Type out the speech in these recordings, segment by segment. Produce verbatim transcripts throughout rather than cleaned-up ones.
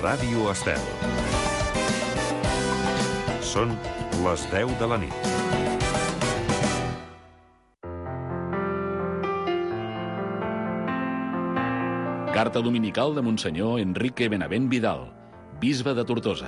Ràdio Estel. Són les deu de la nit. Carta dominical de Monsenyor Enrique Benavent Vidal, bisbe de Tortosa.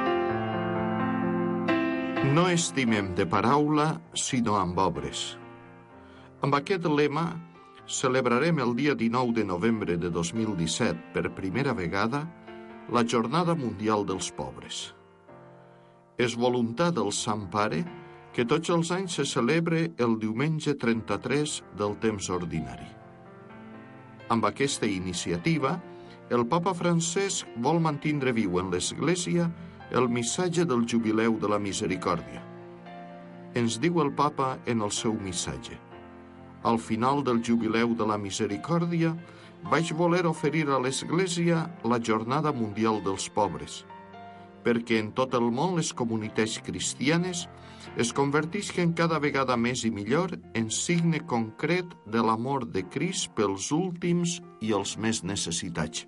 No estimem de paraula, sinó amb obres. Amb aquest lema, celebrarem el dia dinou de novembre de dos mil disset, per primera vegada, la Jornada Mundial dels Pobres. És voluntat del Sant Pare que tots els anys se celebre el diumenge trenta-tres del temps ordinari. Amb aquesta iniciativa, el Papa Francesc vol mantindre viu en l'Església el missatge del Jubileu de la Misericòrdia. Ens diu el Papa en el seu missatge: al final del Jubileu de la Misericòrdia vaig voler oferir a l'Església la Jornada Mundial dels Pobres, perquè en tot el món les comunitats cristianes es convertisquen cada vegada més i millor en signe concret de l'amor de Crist pels últims i els més necessitats.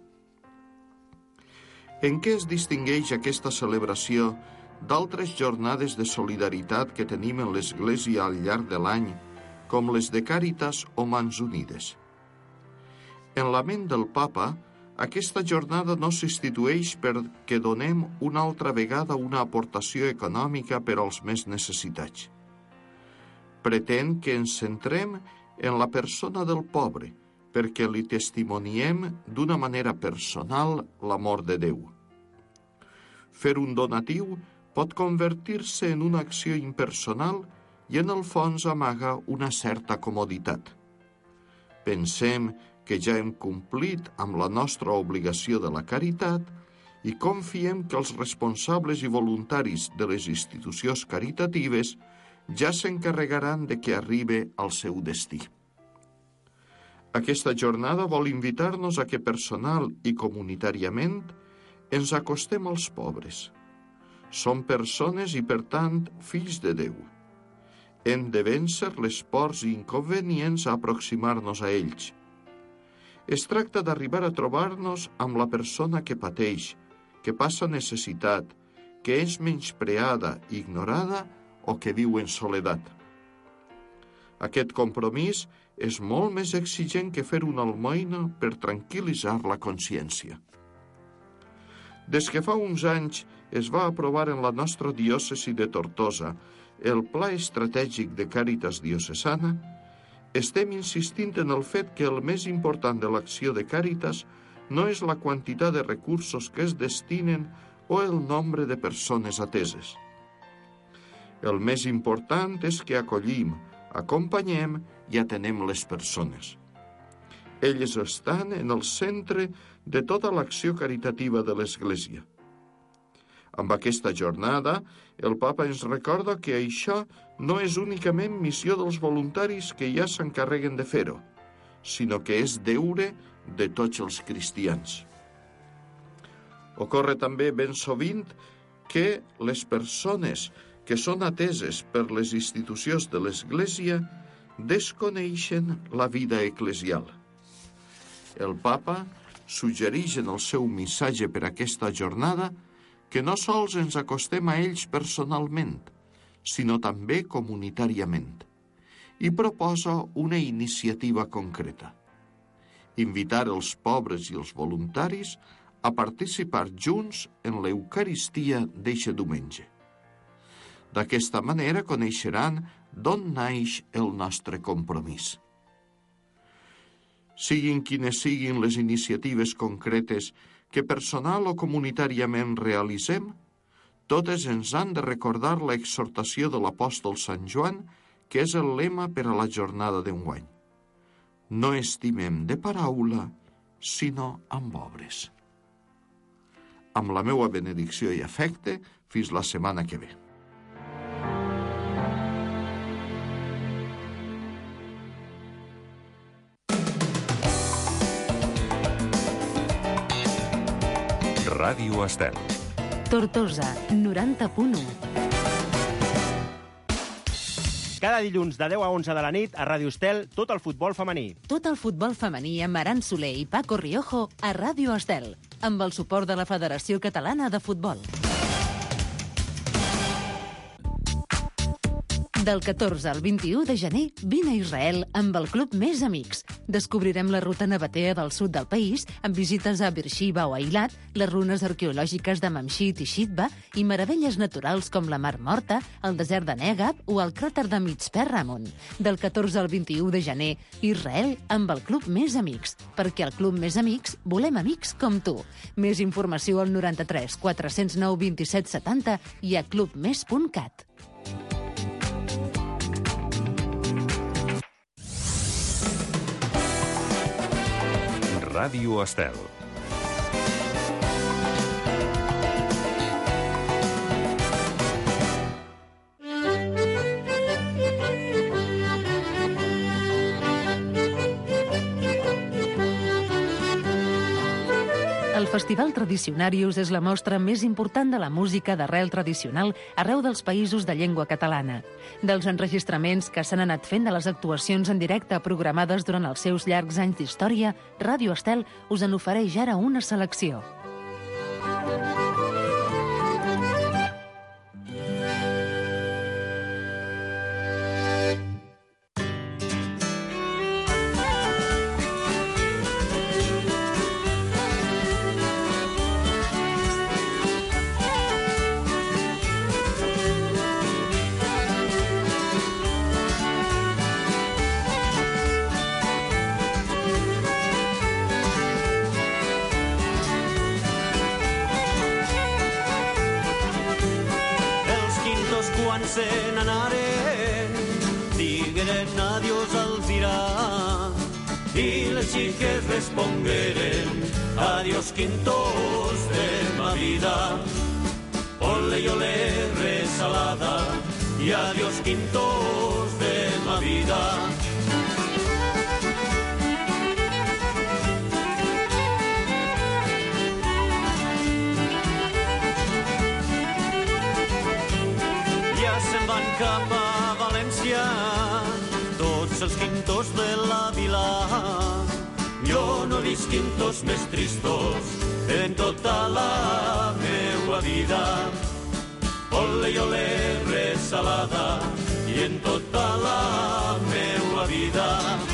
En què es distingeix aquesta celebració d'altres jornades de solidaritat que tenim en l'Església al llarg de l'any, com les de Càritas o Mans Unides? En la ment del Papa, aquesta jornada no s'institueix perquè donem una altra vegada una aportació econòmica per als més necessitats. Pretén que ens centrem en la persona del pobre, perquè li testimoniem d'una manera personal l'amor de Déu. Fer un donatiu pot convertir-se en una acció impersonal i en el fons amaga una certa comoditat. Pensem que ja hem complit amb la nostra obligació de la caritat i confiem que els responsables i voluntaris de les institucions caritatives ja s'encarregaran de que arribi al seu destí. Aquesta jornada vol invitar-nos a que personal i comunitàriament ens acostem als pobres. Som persones i, per tant, fills de Déu. Hem de vèncer les pors i inconvenients a aproximar-nos a ells. Es tracta d'arribar a trobar-nos amb la persona que pateix, que passa necessitat, que és menyspreada, ignorada o que viu en soledat. Aquest compromís és molt més exigent que fer una almoina per tranquil·litzar la consciència. Des que fa uns anys es va aprovar en la nostra diòcesi de Tortosa el Pla Estratègic de Càritas Diocesana, estem insistint en el fet que el més important de l'acció de Càritas no és la quantitat de recursos que es destinen o el nombre de persones ateses. El més important és que acollim, acompanyem i atenem les persones. Elles estan en el centre de tota l'acció caritativa de l'Església. Amb aquesta jornada, el Papa ens recorda que això no és únicament missió dels voluntaris que ja s'encarreguen de fer-ho, sinó que és deure de tots els cristians. Ocorre també ben sovint que les persones que són ateses per les institucions de l'Església desconeixen la vida eclesial. El Papa suggereix en el seu missatge per aquesta jornada que no sols ens acostem a ells personalment, sinó també comunitàriament, i proposa una iniciativa concreta: invitar els pobres i els voluntaris a participar junts en l'Eucaristia d'eixe diumenge. D'aquesta manera coneixeran d'on naix el nostre compromís. Siguin quines siguin les iniciatives concretes que personal o comunitàriament realitzem, totes ens han de recordar l'exhortació de l'apòstol Sant Joan, que és el lema per a la jornada d'enguany. No estimem de paraula, sinó amb obres. Amb la meua benedicció i afecte, fins la setmana que ve. Ràdio Estel. Tortosa, noranta punt u. Cada dilluns de deu a onze de la nit a Ràdio Estel, tot el futbol femení. Tot el futbol femení amb Aran Soler i Paco Riojo a Ràdio Estel, amb el suport de la Federació Catalana de Futbol. Del catorze al vint-i-u de gener, vine a Israel amb el Club Més Amics. Descobrirem la ruta nabatea del sud del país, amb visites a Beersheba o Eilat, les runes arqueològiques de Mamshit i Shitba i meravelles naturals com la Mar Morta, el desert de Negab o el cràter de Mitzpe Ramon. Del catorze al vint-i-u de gener, Israel amb el Club Més Amics. Perquè al Club Més Amics volem amics com tu. Més informació al noranta-tres quatre-cents nou vint-i-set setanta i a clubmes punt cat. Ràdio Estel. El Festival Tradicionarius és la mostra més important de la música d'arrel tradicional arreu dels països de llengua catalana. Dels enregistraments que s'han anat fent de les actuacions en directe programades durant els seus llargs anys d'història, Ràdio Estel us en ofereix ara una selecció. se n'anaren, digueren adiós als irà, i les xiques respongueren, adiós quintos de ma vida, ole i ole resalada, i adiós quintos de ma vida. Se'n van cap a València, tots els quintos de la vila. Jo no he vist quintos més tristos en tota la meua vida. Ole i ole resalada i en tota la meua vida.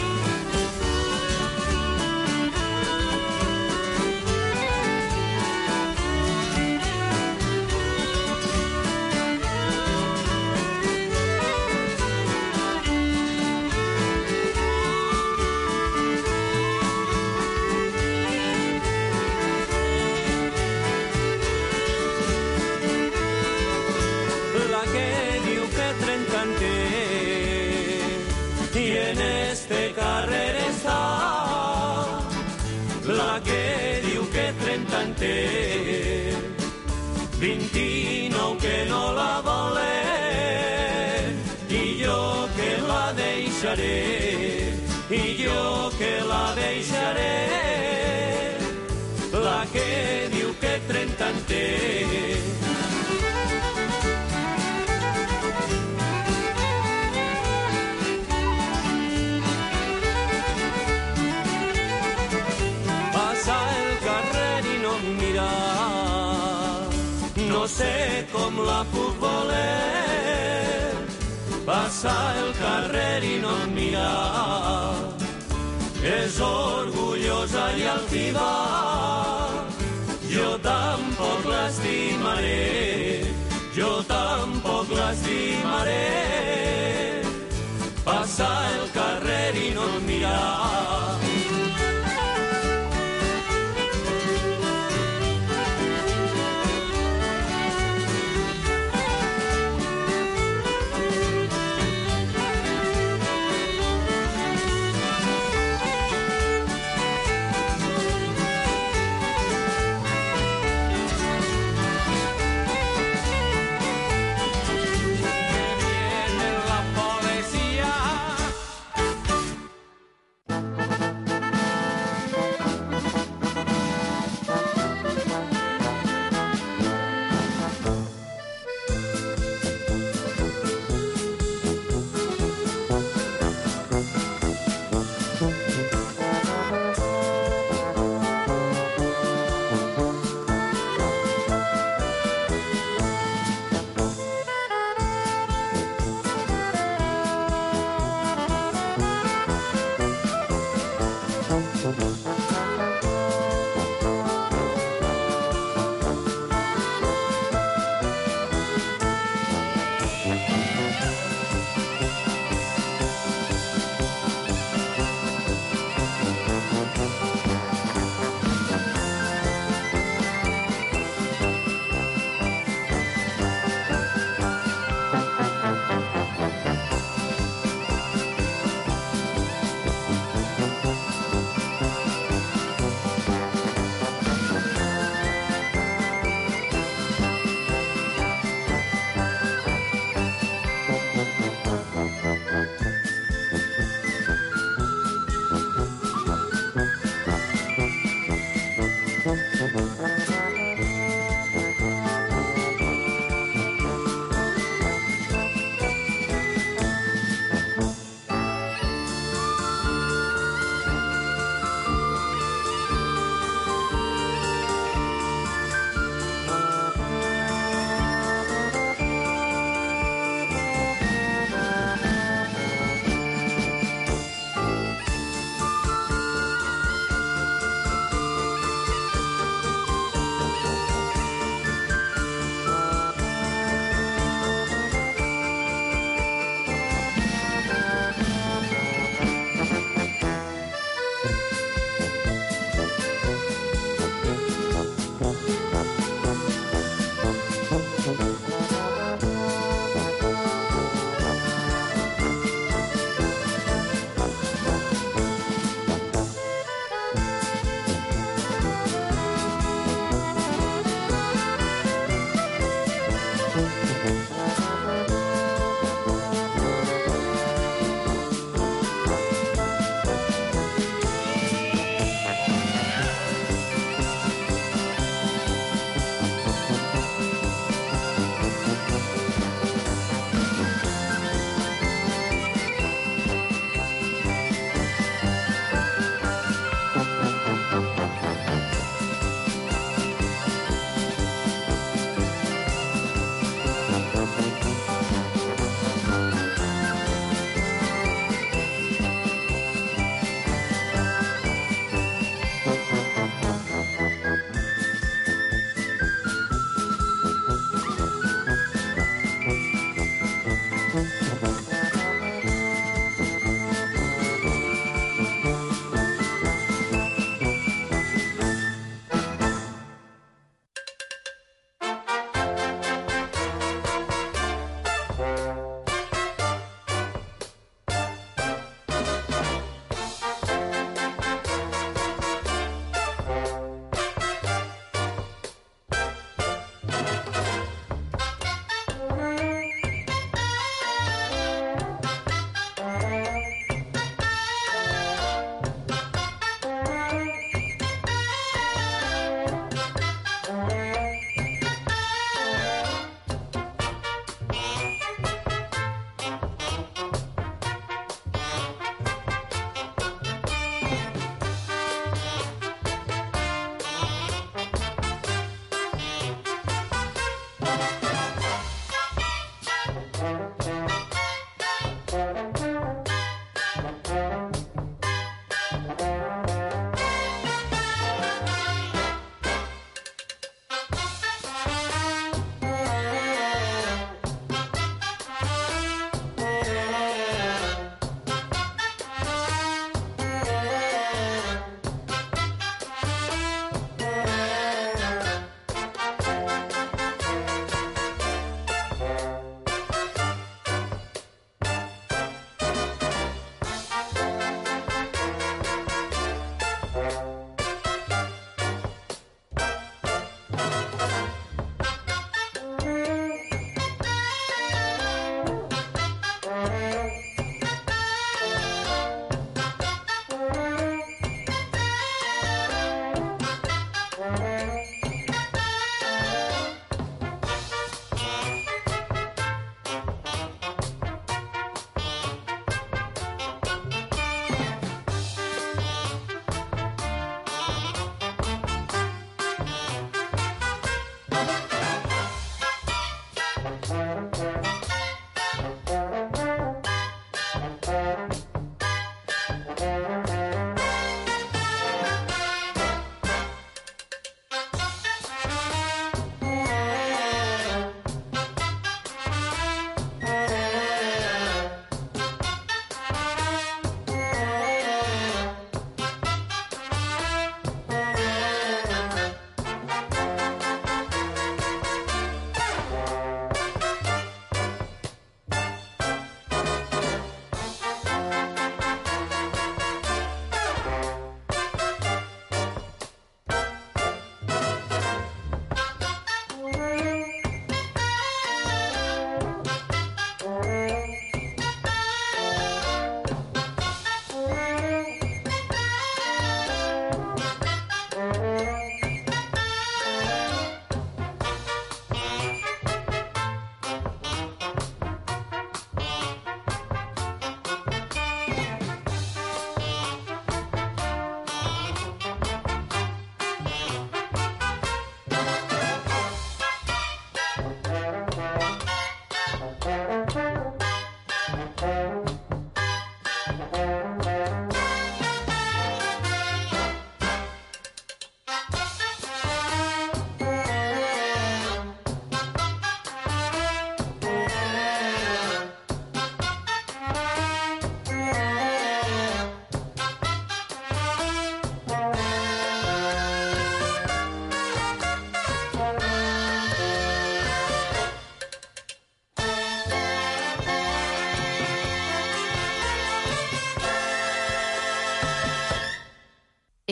vint-i-nou que no la volen i jo que la deixaré i jo que la deixaré, la que diu que trenta en té. No sé com la puc voler, passar el carrer i no em mirar. És orgullosa i altiva, jo tampoc l'estimaré, jo tampoc l'estimaré. Passar el carrer i no em mirar.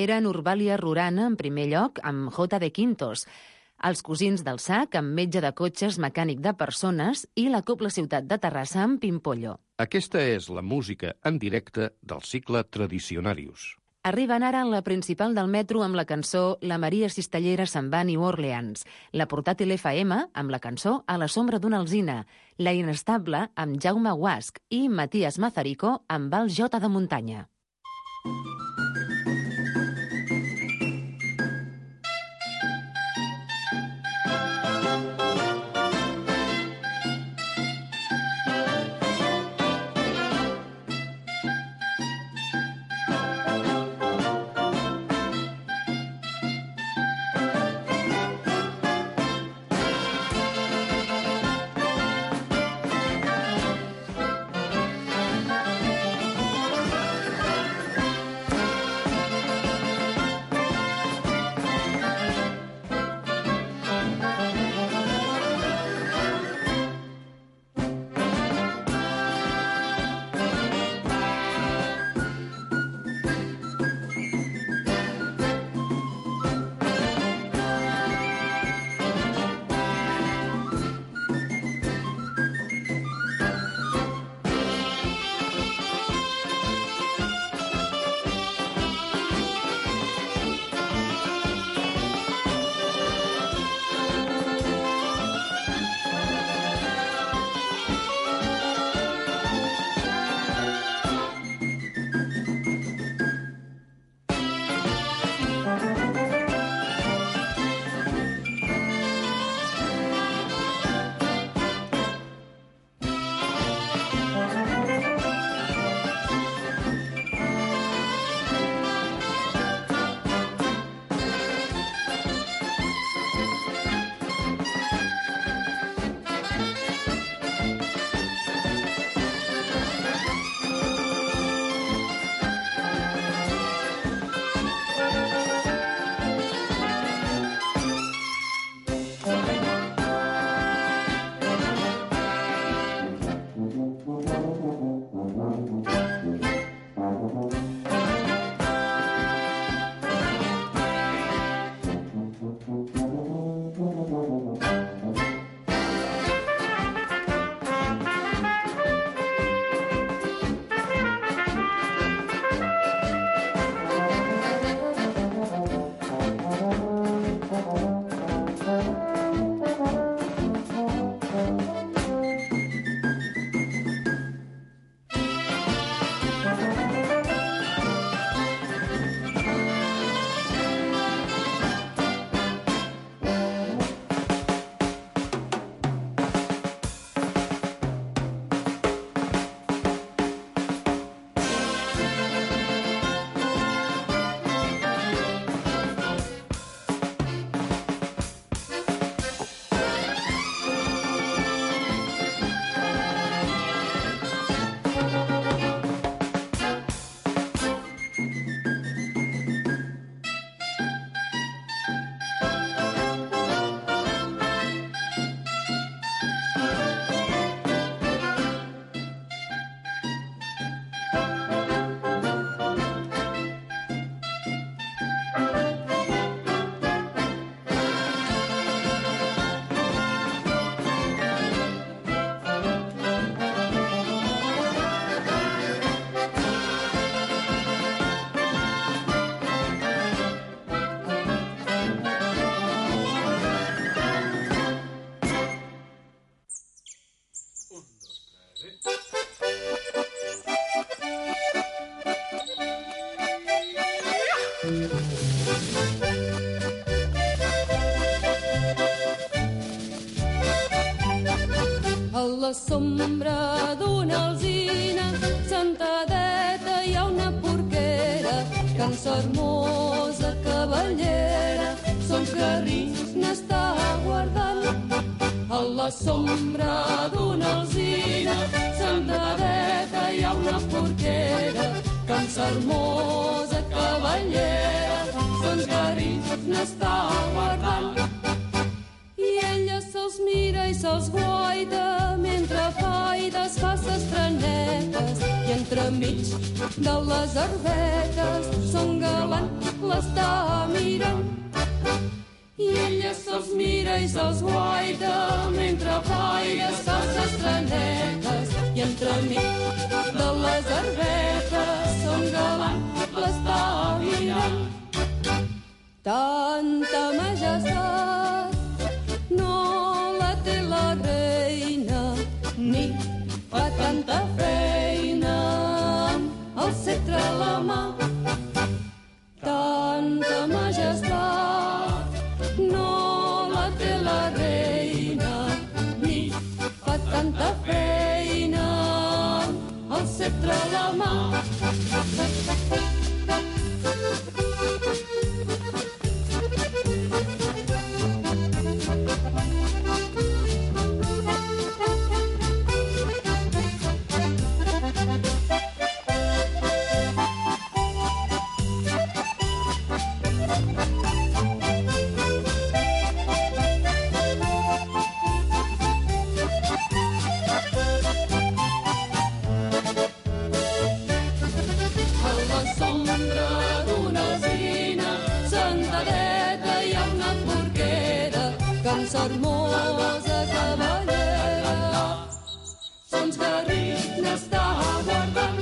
eren Urbalia Rurana, en primer lloc, amb J. de Quintos, Els cosins del sac, amb Metge de cotxes, mecànic de persones, i la Cobla Ciutat de Terrassa, amb Pimpollo. Aquesta és la música en directe del cicle Tradicionarius. Arriben ara en la principal del metro amb la cançó La Maria Cistellera se'n va a New Orleans, la portàtil F M amb la cançó A la sombra d'una alzina, la Inestable amb Jaume Guasc i Matías Mazarico amb Val J de Muntanya. A la sombra d'una alzina, sentadeta hi ha una porquera, que en sa hermosa cavallera son carrins n'està guardant. A la sombra d'una alzina, sentadeta hi ha una porquera, que en sa hermosa cavallera son carrins n'està guardant. I ella se se'ls mira i se'ls guaita mentre fa i desfà ses trenetes i entremig de les herbetes son galant l'està mirant. I ella se'ls mira i se'ls guaita mentre fa i desfà ses trenetes i entremig de les herbetes son galant l'està mirant. Tanta majestat no la té la reina, ni fa tanta feina amb el cetre a la mà. Tanta majestat no la té la reina, ni fa tanta feina amb el cetre a la mà. Hermosa cavallera, sons garrit n'està guardant.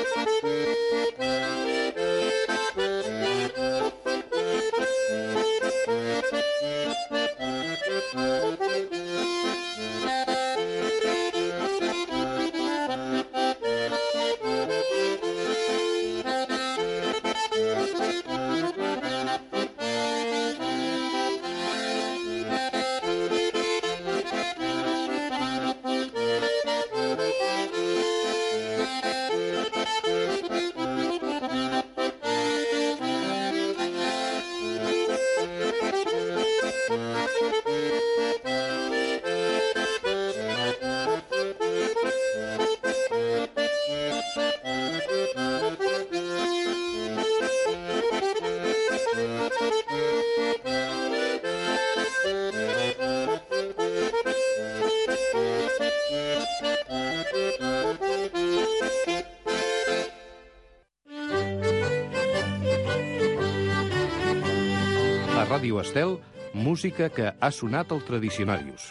A Ràdio Estel, música que ha sonat al Tradicionarius.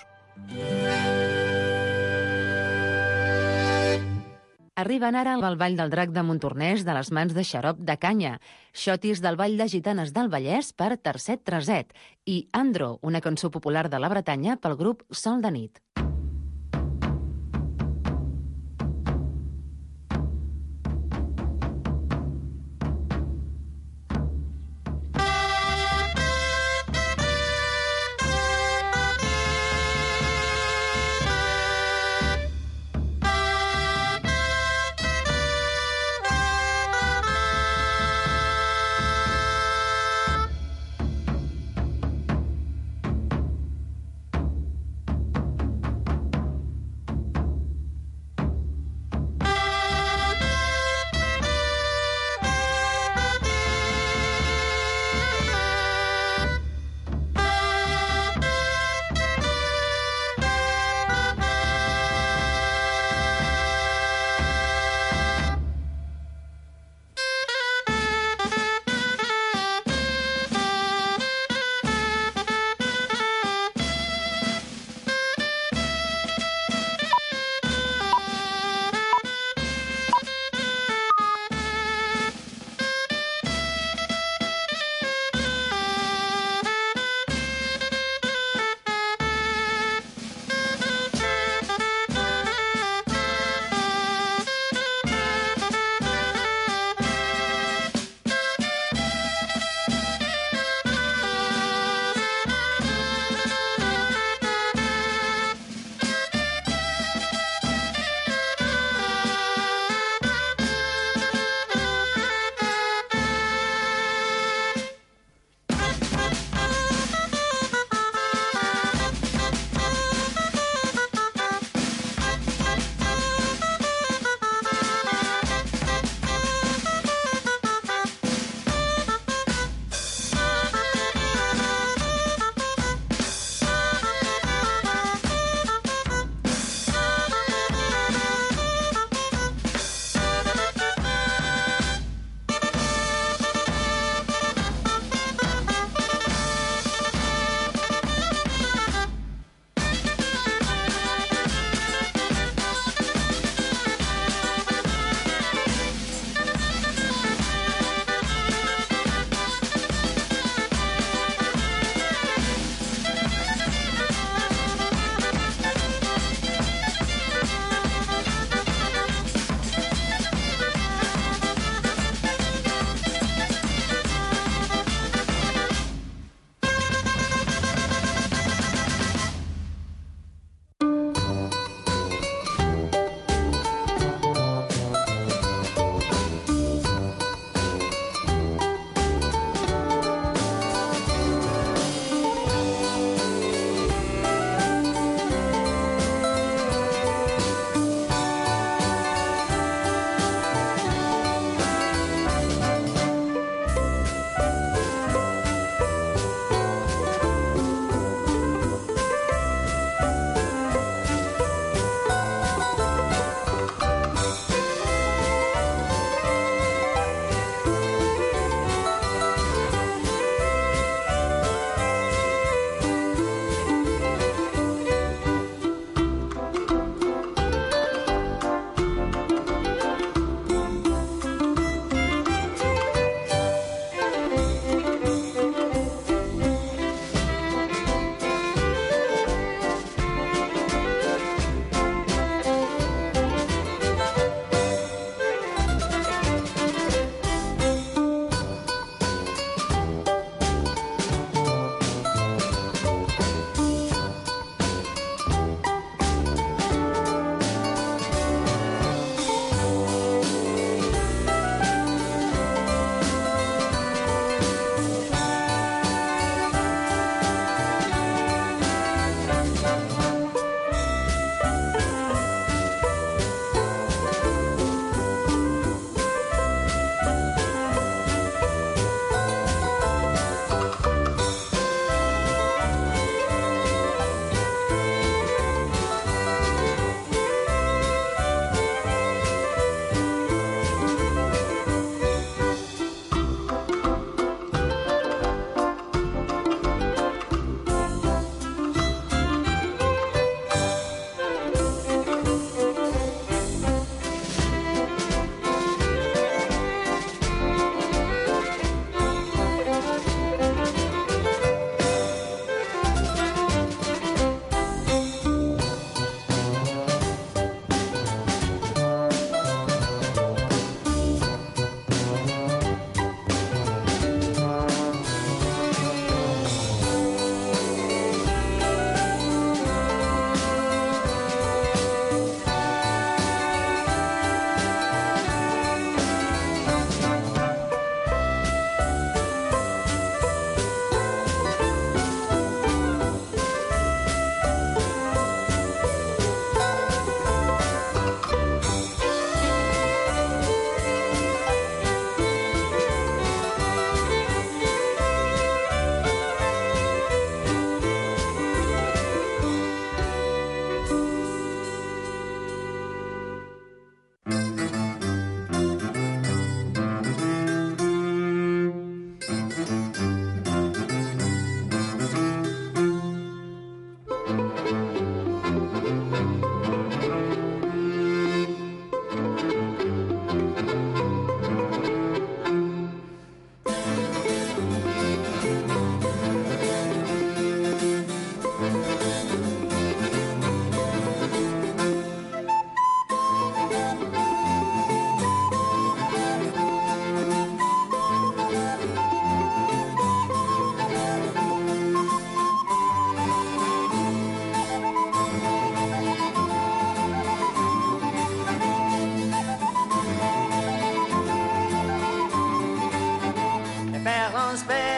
Arriben ara al Ball del Drac de Montornès de les mans de Xarop de Canya, Xotis del Ball de Gitanes del Vallès per Tercet Treset i Andro, una cançó popular de la Bretanya pel grup Sol de Nit.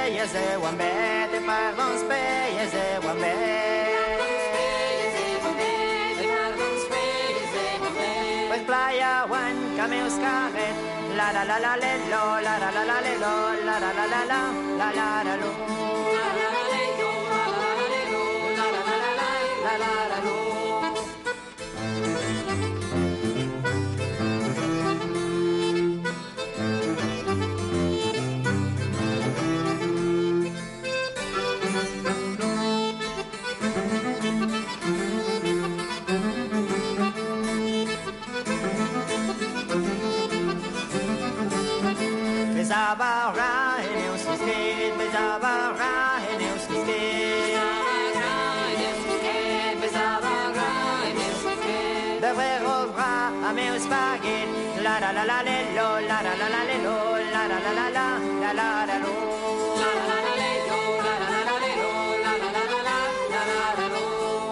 peies de Wambet, de pardons peies de Wambet. Pues playa wan cameus carret, la la la la le lo, la la la la le lo, la la la la la, la la la lo. La la la le lo, la la la le lo, la la la la la, la la la lo. Bezabara en eus kisket, bezabara en eus kisket. Bezabara en eus kisket. De vrero bra a meus baguet, la la la la le lo, la la la la le lo, la la la la la, la la la lo. La la la la le lo, la la la la le lo, la la la la la, la la la lo.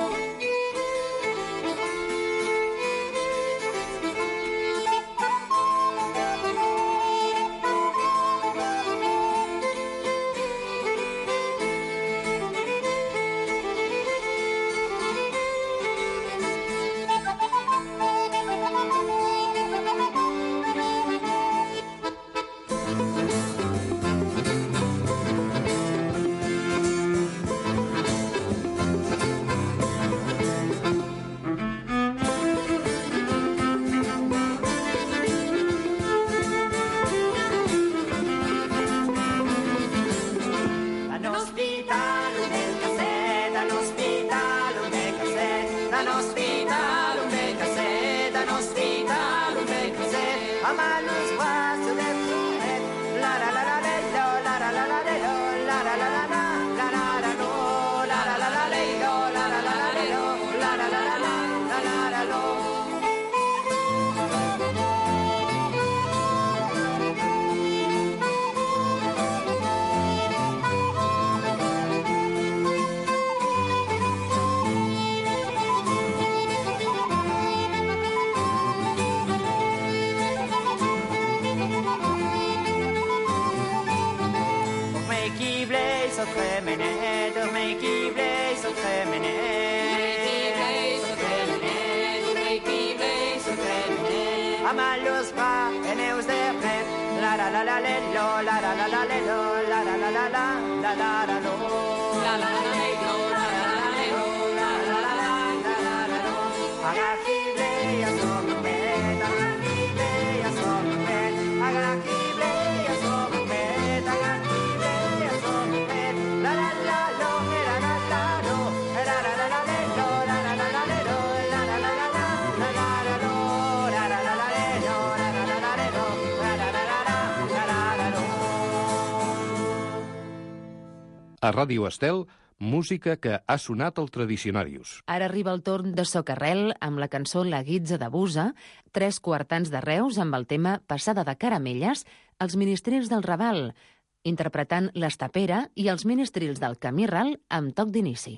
Amalos bras en eus de fred, la la la la le lo, la la la la le lo, la la la la la, la la la lo. La la la le lo, la la la le lo, la la la la, la la la lo. Agakible ya somet, agakible ya somet, agakible ya somet, agakible ya somet, la la la lo, la la la lo, la la la la le lo, la la la la le lo, la la la la la, la la la lo. A Ràdio Estel, música que ha sonat al Tradicionarius. Ara arriba el torn de Socarrel amb la cançó La Guitza de Busa, tres quartans de Reus amb el tema Passada de Caramelles, els ministrils del Raval, interpretant l'Estapera i els ministrils del Camí Ral amb toc d'inici.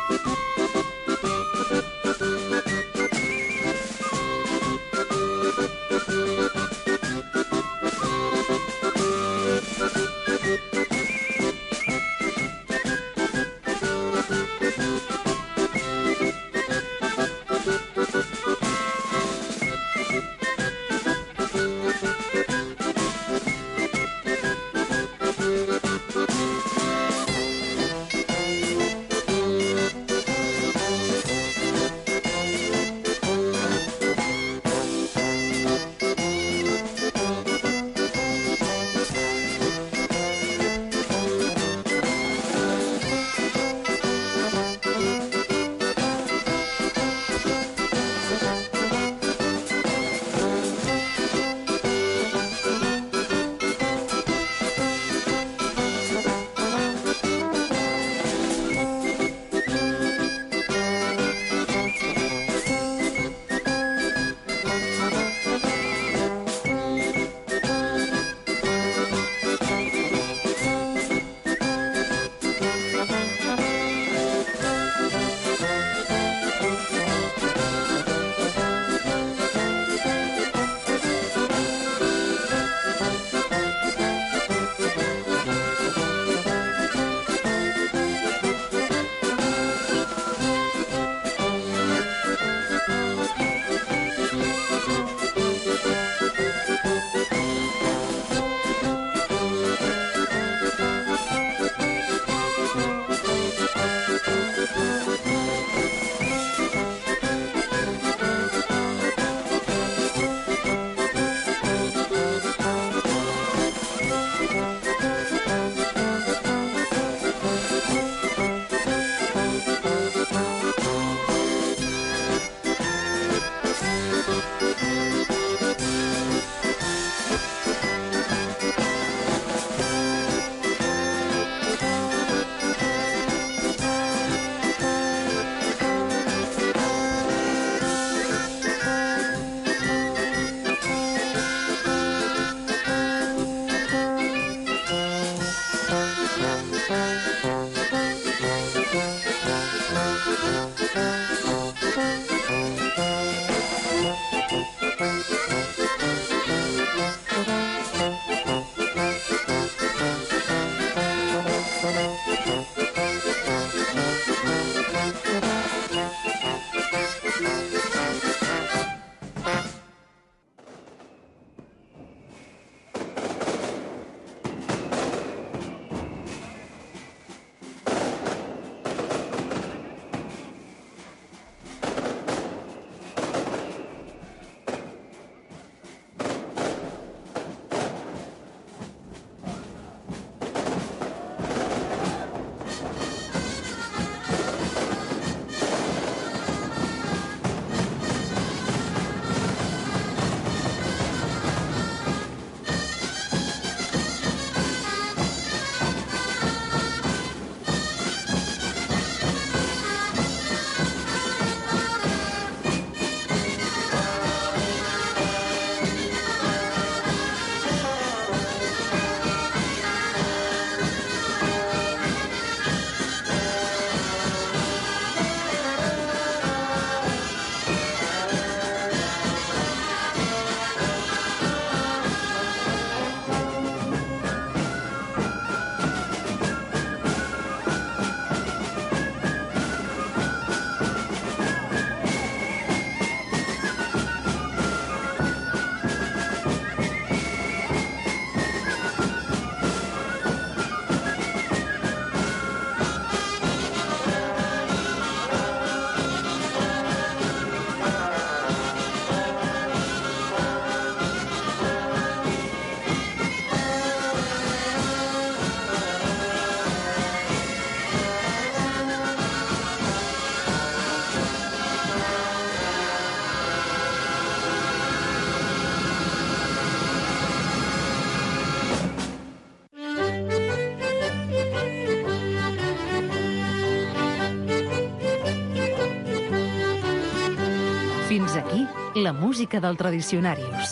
Fins aquí la música del Tradicionarius.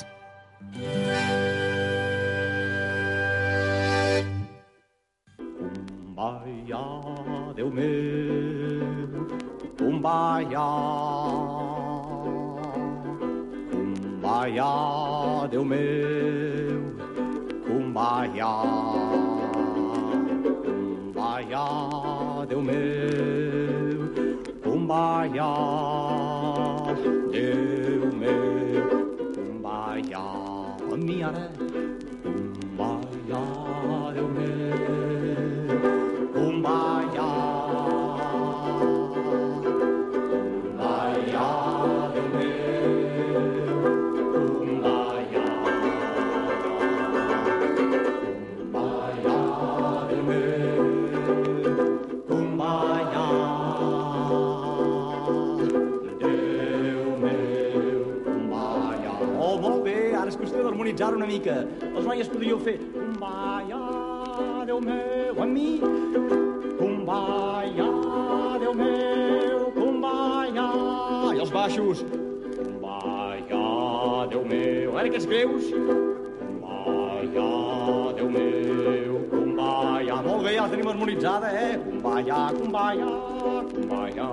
Vaia, Déu meu, Kumbaya, Kumbaya, Déu meu, Kumbaya, Kumbaya, Déu meu, Kumbaya, Déu meu, Kumbaya, a mi ara, Kumbaya, Déu meu, Kumbaya, Kumbaya, Déu meu, Kumbaya, Kumbaya, Déu meu, Kumbaya, Déu meu, Kumbaya. Oh, molt bé, ara és qüestió d'harmonitzar una mica. Les noies podríeu fer Kumbaya, Déu meu, amb mi. Kumbaya, Déu meu, Kumbaya. I els baixos. Kumbaya, Déu meu. A veure aquests greus. Kumbaya, Déu meu, Kumbaya. Molt bé, ja la tenim harmonitzada, eh? Kumbaya, Kumbaya, Kumbaya.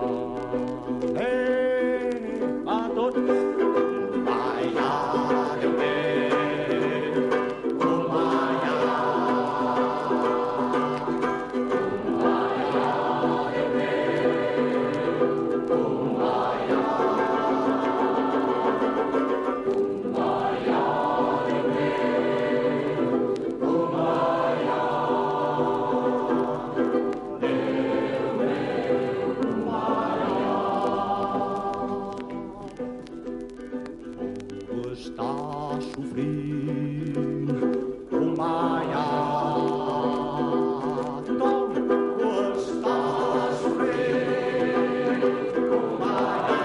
Eh, va tot. Kumbaya, Déu meu, Kumbaya. Kumbaya, Déu meu, Kumbaya. Kumbaya, Déu meu, Kumbaya. Déu meu, Kumbaya. Fogo està sofrint, Kumbaya. Tothom ho està sofrint, Kumbaya.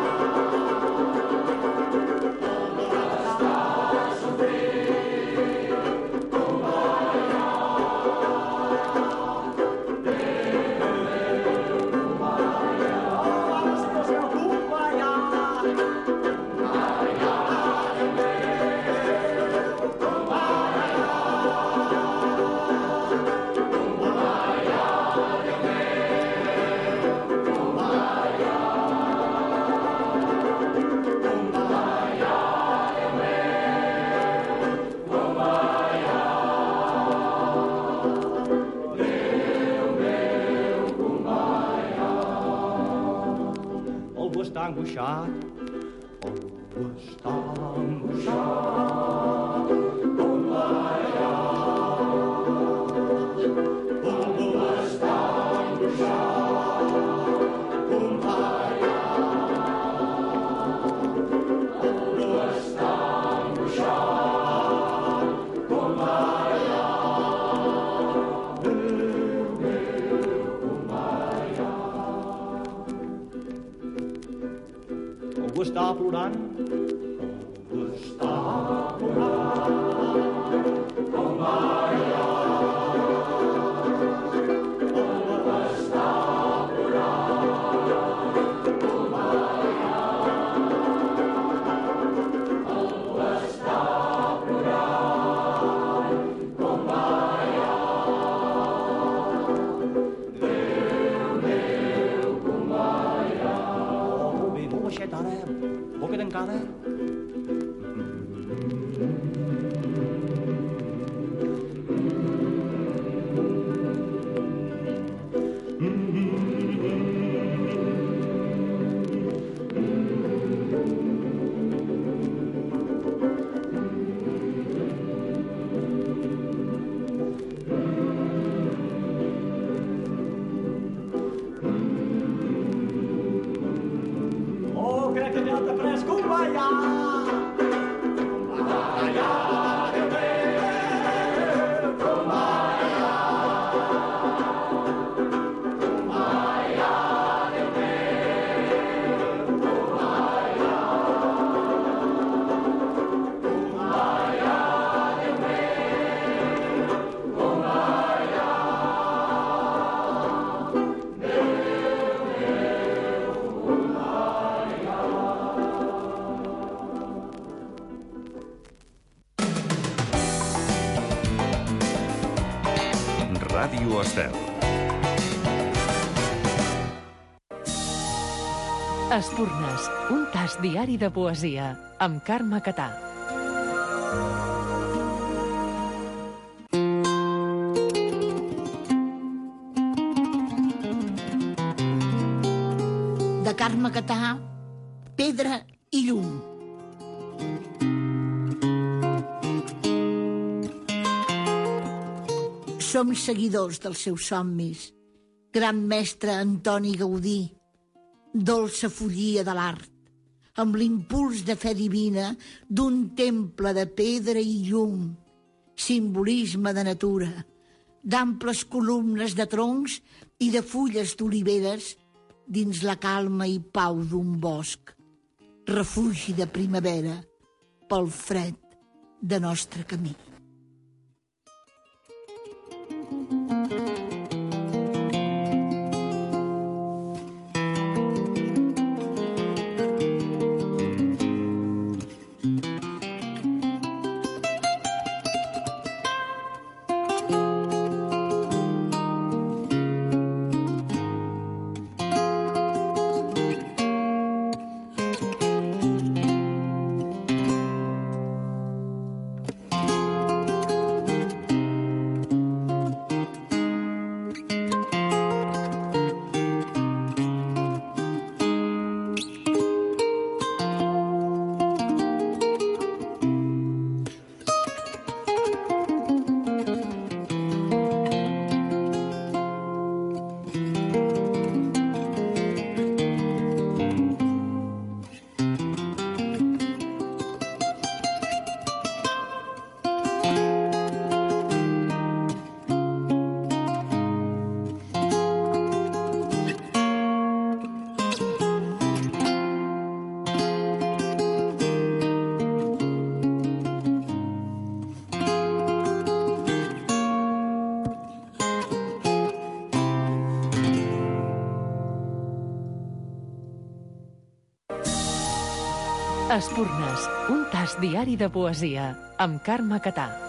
Algú està angoixat, algú està angoixat, Kumbaya. Algú està angoixat, Kumbaya. Algú està angoixat, Kumbaya. Déu meu, Kumbaya. Algú està plorant, algú està plorant, Kumbaya. Algú està plorant, Kumbaya. Algú està plorant, Kumbaya. Déu meu, Kumbaya. Oh, molt bé, molt baixet ara, boca tancada. Oh, crec que ja t'ha pres, Kumbaya! Kumbaya, Déu meu, Kumbaya. Kumbaya, Déu meu, Kumbaya. Kumbaya, Déu meu, Kumbaya. Ràdio Estel. Espurnes, un tast diari de poesia, amb Carme Catà. De Carme Catà, Pedra i llum. Som seguidors dels seus somnis. Gran mestre Antoni Gaudí, dolça follia de l'art, amb l'impuls de fe divina d'un temple de pedra i llum, simbolisme de natura, d'amples columnes de troncs i de fulles d'oliveres dins la calma i pau d'un bosc, refugi de primavera pel fred de nostre camí. Espurnes, un tast diari de poesia, amb Carme Catà.